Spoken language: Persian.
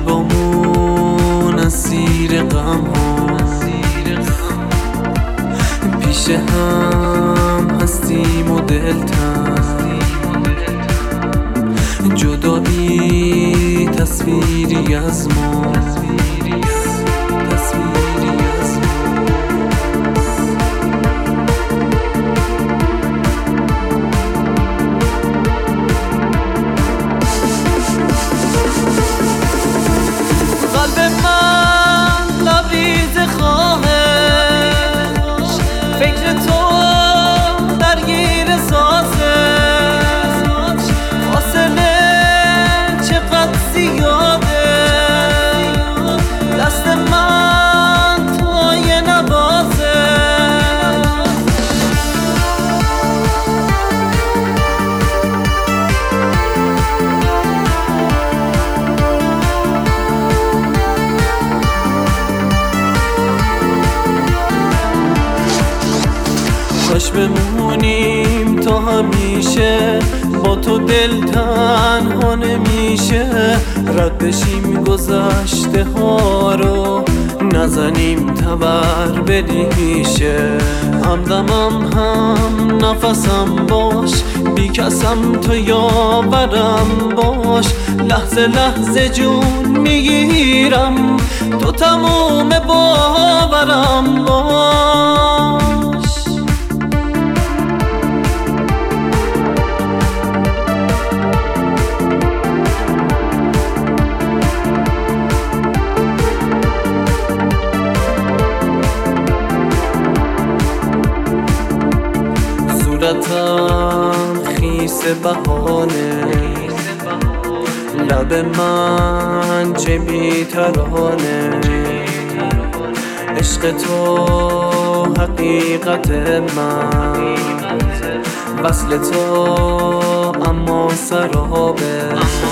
قلبمون اسیر غم ها، پیش هم هستیم و دلتنگ، جدایی تصویری از ما، تصویری از ما. قلب من لبریز خواهش، فکر تو درگیر سازش، فاصله چقدر زیاده، دست من توی نوازه. کاش بمونیم تا همیشه، با تو دل تنها نمیشه، رد بشیم گذشته ها رو، نزنیم تبر به ریشه. همدمم هم نفسم باش، بی کسم تو یاورم باش، لحظه لحظه جون میگیرم، تو تموم باورم باش. صورتم خیس بهانه، لب من چه بی‌ترانه، عشق تو حقیقت من، وصل تو اما سرابه.